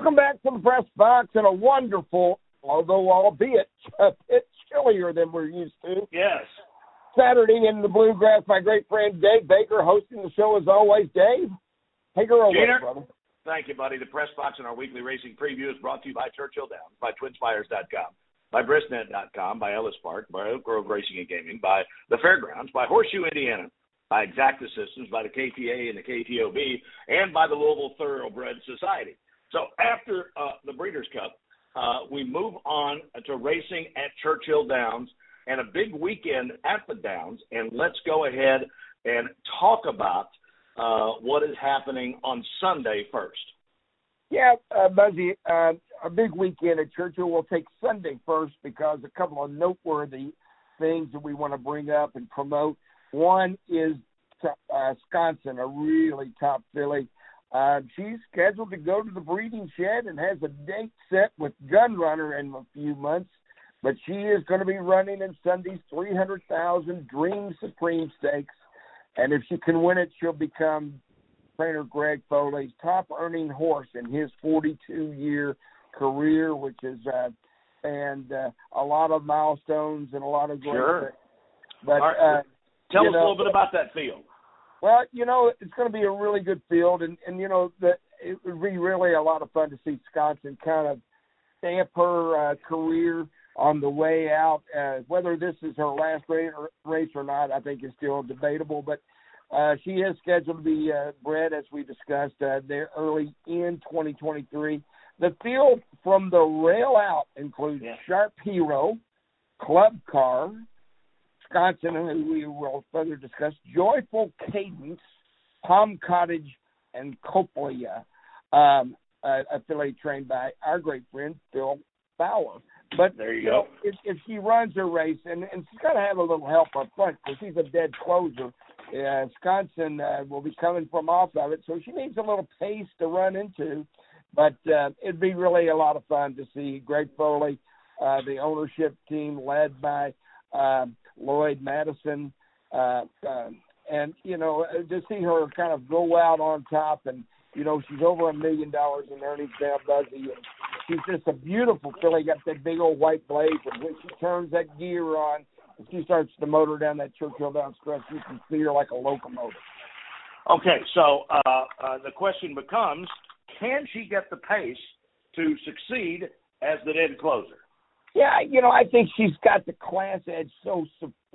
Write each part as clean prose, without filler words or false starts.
Welcome back to the Press Box and a wonderful, although albeit a bit chillier than we're used to. Yes. Saturday in the Bluegrass, my great friend Dave Baker hosting the show as always. Dave, take her away, brother. Thank you, buddy. The Press Box and our weekly racing preview is brought to you by Churchill Downs, by TwinSpires.com, by Bristnet.com, by Ellis Park, by Oak Grove Racing and Gaming, by the Fairgrounds, by Horseshoe, Indiana, by Exacta Systems, by the KTA and the KTOB, and by the Louisville Thoroughbred Society. So after the Breeders' Cup, we move on to racing at Churchill Downs and a big weekend at the Downs. And let's go ahead and talk about what is happening on Sunday first. Yeah, Buzzy, a big weekend at Churchill. We'll take Sunday first because a couple of noteworthy things that we want to bring up and promote. One is Sconson, a really top filly. She's scheduled to go to the breeding shed and has a date set with Gunrunner in a few months, but she is going to be running in Sunday's 300,000 Dream Supreme Stakes, and if she can win it, she'll become trainer Greg Foley's top-earning horse in his 42-year career, which is and a lot of milestones and a lot of great things. But right. Tell us a little bit about that field. Well, it's going to be a really good field, and it would be really a lot of fun to see Sconson kind of stamp her career on the way out. Whether this is her last race or not, I think is still debatable, but she is scheduled to be bred, as we discussed, there early in 2023. The field from the rail out includes Sharp Hero, Club Car, Sconson, who we will further discuss, Joyful Cadence, Palm Cottage, and Coppola, a filly trained by our great friend Phil Fowler. But there you go. If she runs her race, and she's got to have a little help up front because she's a dead closer, Sconson will be coming from off of it, so she needs a little pace to run into. But it'd be really a lot of fun to see Greg Foley, the ownership team led by Lloyd Madison, and to see her kind of go out on top, and she's over $1 million in earnings now, Buzzy, and she's just a beautiful filly. Got that big old white blade, and when she turns that gear on, and she starts to motor down that Churchill Downs stretch, you can see her like a locomotive. Okay, so the question becomes, can she get the pace to succeed as the dead closer? Yeah, I think she's got the class edge so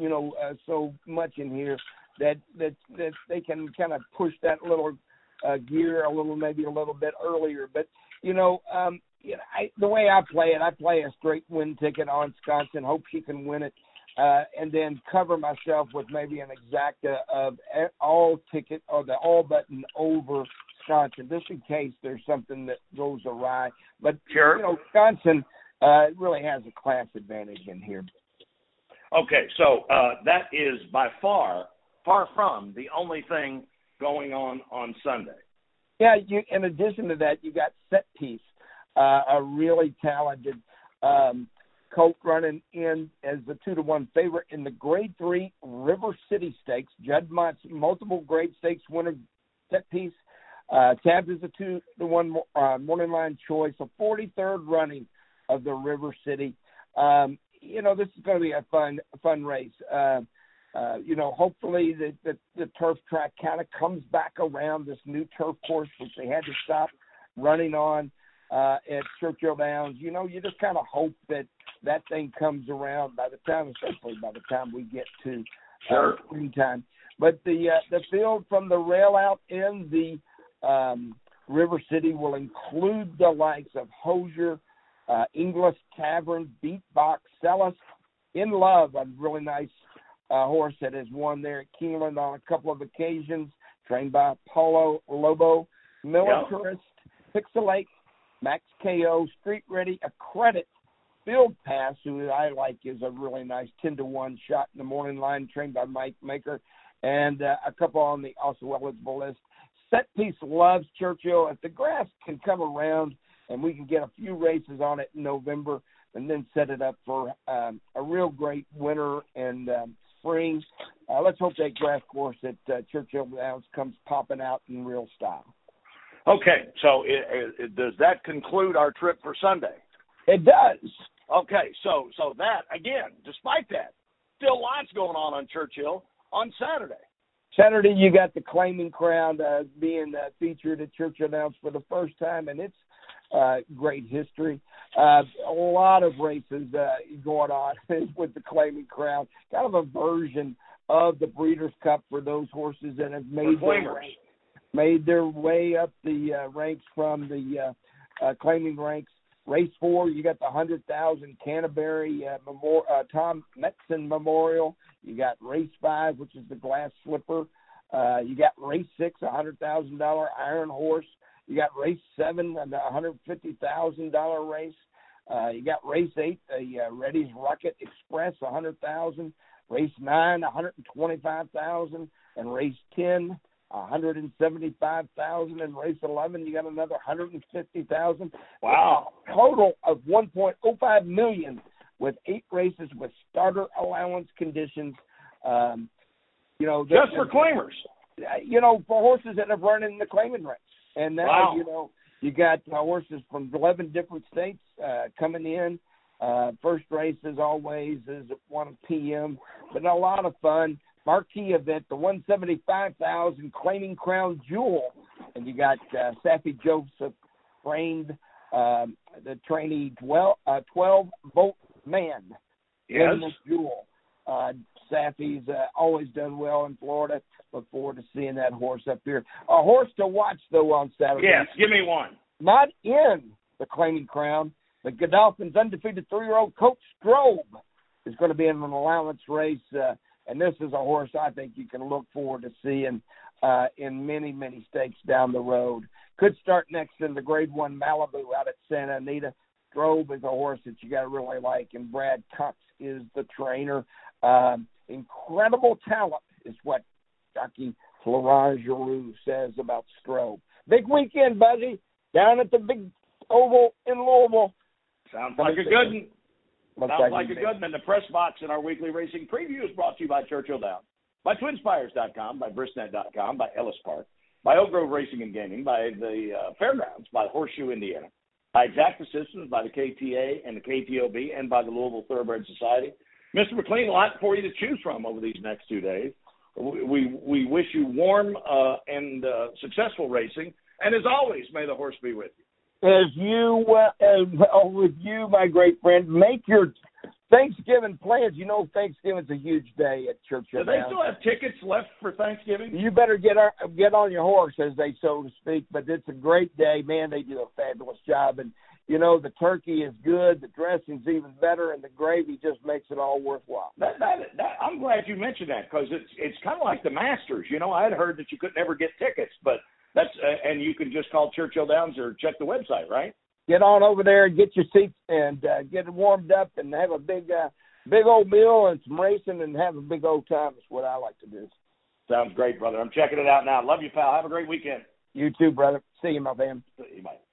much in here that they can kind of push that little gear maybe a little bit earlier. But the way I play it, I play a straight win ticket on Sconson, hope she can win it, and then cover myself with maybe an exacta of all ticket or the all button over Sconson, just in case there's something that goes awry. But Sconson really has a class advantage in here. Okay, so that is by far from the only thing going on Sunday. Yeah, in addition to that, you got Set Piece, a really talented colt running in as the 2-1 favorite in the Grade 3 River City Stakes. Judd Mott's multiple Grade Stakes winner, Set Piece. Tabs is a 2-1 morning line choice, a 43rd running of the River City. This is going to be a fun race. Hopefully the turf track kind of comes back around, this new turf course, which they had to stop running on at Churchill Downs. You just kind of hope that thing comes around especially by the time we get to springtime. But the field from the rail out in the River City will include the likes of Hosier, English Tavern, Beatbox, Celis, In Love, a really nice horse that has won there at Keeneland on a couple of occasions, trained by Paulo Lobo, Militarist, Pixelate, Max KO, Street Ready, A Credit, Field Pass, who I like is a really nice 10-1 shot in the morning line, trained by Mike Maker, and a couple on the also eligible list. Set Piece loves Churchill. If the grass can come around and we can get a few races on it in November and then set it up for a real great winter and spring, let's hope that grass course at Churchill Downs comes popping out in real style. Okay, so does that conclude our trip for Sunday? It does. Okay, so that, again, despite that, still lots going on Churchill on Saturday. Saturday, you got the Claiming Crown being featured at Churchill Downs for the first time in its great history. A lot of races going on with the Claiming Crown, kind of a version of the Breeders' Cup for those horses that have made their way up the ranks from the claiming ranks. Race 4, you got the 100,000 Canterbury Tom Metzen Memorial. You got Race 5, which is the Glass Slipper. You got Race 6, $100,000 Iron Horse. You got Race 7, a $150,000 race. You got Race 8, the Reddy's Rocket Express, $100,000. Race 9, $125,000, and Race 10, $175,000, and Race 11, you got another $150,000. Wow! A total of $1.05 million with 8 races with starter allowance conditions. Just for claimers. For horses that have run in the claiming ranks, and now you got horses from 11 different states coming in. First race, as always, is at 1 p.m., but a lot of fun. Marquee event, the 175,000 Claiming Crown Jewel. And you got Saffie Joseph trained the trainee 12-volt man in this jewel. Saffie's always done well in Florida. Look forward to seeing that horse up here. A horse to watch, though, on Saturday. Yes, give me one. Not in the Claiming Crown. The Godolphin's undefeated 3-year-old Coach Strobe is going to be in an allowance race, and this is a horse I think you can look forward to seeing in many, many stakes down the road. Could start next in the Grade 1 Malibu out at Santa Anita. Strobe is a horse that you got to really like, and Brad Cox is the trainer. Incredible talent is what jockey Florent Giroux says about Strobe. Big weekend, Buzzy, down at the big oval in Louisville. Sounds like a good one. Sounds like a good one. And the press box in our weekly racing preview is brought to you by Churchill Downs, by TwinSpires.com, by Bristnet.com, by Ellis Park, by Oak Grove Racing and Gaming, by the Fairgrounds, by Horseshoe Indiana, by Exacta Systems, by the KTA and the KTOB, and by the Louisville Thoroughbred Society. Mr. McLean, a lot for you to choose from over these next 2 days. We wish you warm and successful racing. And as always, may the horse be with you. As with you, my great friend, make your Thanksgiving plans. Thanksgiving's a huge day at Churchill. Do they still have tickets left for Thanksgiving? You better get on your horse, as they so to speak. But it's a great day, man. They do a fabulous job, and the turkey is good, the dressing's even better, and the gravy just makes it all worthwhile. I'm glad you mentioned that because it's kind of like the Masters. I had heard that you could never get tickets, but that's and you can just call Churchill Downs or check the website, right? Get on over there and get your seats and get it warmed up and have a big old meal and some racing and have a big old time is what I like to do. Sounds great, brother. I'm checking it out now. Love you, pal. Have a great weekend. You too, brother. See you, my fam. See you, mate.